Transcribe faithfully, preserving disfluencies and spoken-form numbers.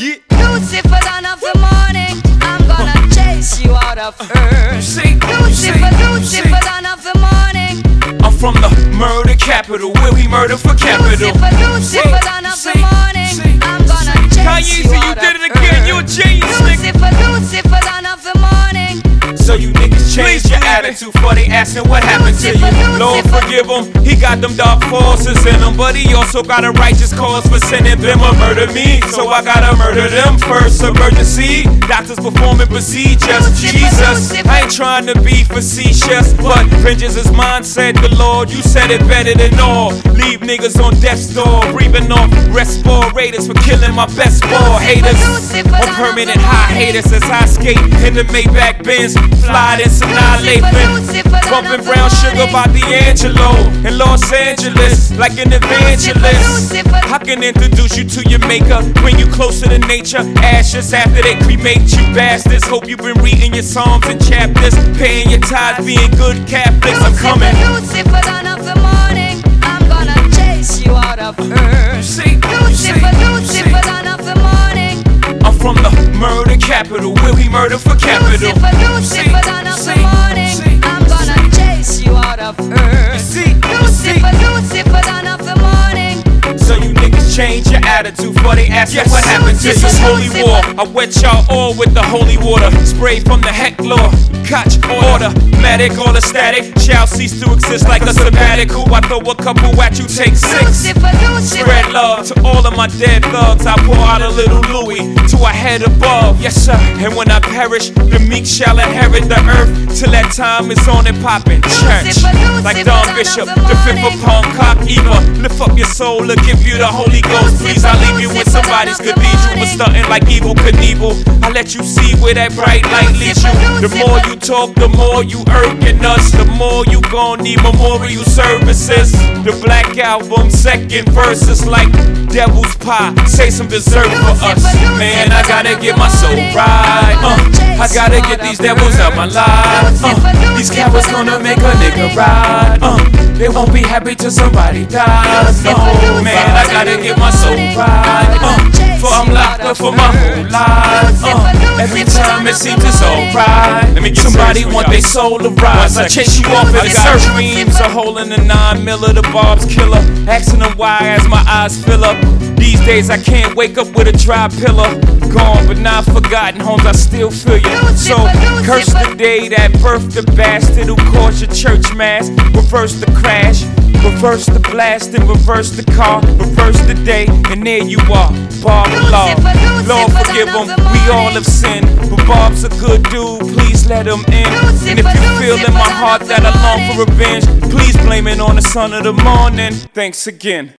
Yeah. Lucifer, dawn of the morning, I'm gonna chase you out of earth. See, Lucifer, Lucifer, dawn of the morning, I'm from the murder capital, where we murder for capital. Lucifer, Lucifer, dawn of the morning, I'm gonna chase Kanye, you so you out did of it again, earth. you a genius, nigga. Lucifer, Lucifer, dawn of the morning. So you niggas change your attitude for they asking what happened to you. Lord forgive him, he got them dark forces in him, but he also got a righteous cause for sending them to murder me. So I gotta murder them first. Emergency, doctors performing procedures. Jesus, I ain't trying to be facetious, but vengeance is mine, said the Lord. You said it better than all. Leave niggas on death's door, breathing off respirators for killing my best ball haters. On permanent high haters as I skate in the Maybach Benz. Fly this annihilation, bumping brown sugar by D'Angelo in Los Angeles, like an evangelist. I can introduce you to your maker, bring you closer to nature. Ashes after they cremate you bastards. Hope you've been reading your psalms and chapters, paying your tithes, being good Catholics. I'm coming. Lucifer, dawn of the morning, I'm gonna chase you out of earth. See, Lucifer, Lucifer, dawn of the morning, I'm from the murder capital, where we murder for capital. Lucifer, Lucifer, dawn of the morning, I'm gonna chase you out of earth. See, Lucifer, Lucifer, dawn of the morning. So you niggas change your attitude before they ask you what happened to this is holy war. I wet y'all all with the holy water, spray from the heck law. Catch order, medic, all the static shall cease to exist like a sabbatical. I throw a couple at you, take six. Spread love to all of my dead thugs. I pour out a little Louis to a head above. Yes sir. And when I perish, the meek shall inherit the earth. Till that time is on and poppin'. Church, like Don Bishop, the fifth upon cock Eva. Lift up your soul to give you the Holy Ghost. Please, I leave you in somebody's cathedral, but stunting like Evel Knievel. I let you see where that bright light leads you. The more you talk, the more you irking us. The more you gon' need memorial services. The Black Album, second verse is like devil's pie. Say some dessert for us. Man, I gotta get my soul right. Uh, I gotta get these devils out my life. Uh, these cowards gonna make a nigga ride. Uh, they won't be happy till somebody dies. No, man, I gotta get my soul right. Uh, for I'm locked up for my whole life. Uh, every time it seems it's alright. Let me get somebody want their soul to rise. I chase you off in the surf. Dreams a hole in the nine miller, the Bob's killer. Asking them why as my eyes fill up. These days I can't wake up with a dry pillow. Gone but not forgotten, homes I still feel you. So curse the day that birthed the bastard who caused your church mass. Reverse the crash, reverse the blast and reverse the car. Reverse the day and there you are, Bob Law. Lord forgive him, we all have sinned, but Bob's a good dude, please let him in. And if you feel in my heart that I long for revenge, please blame it on the son of the morning. Thanks again.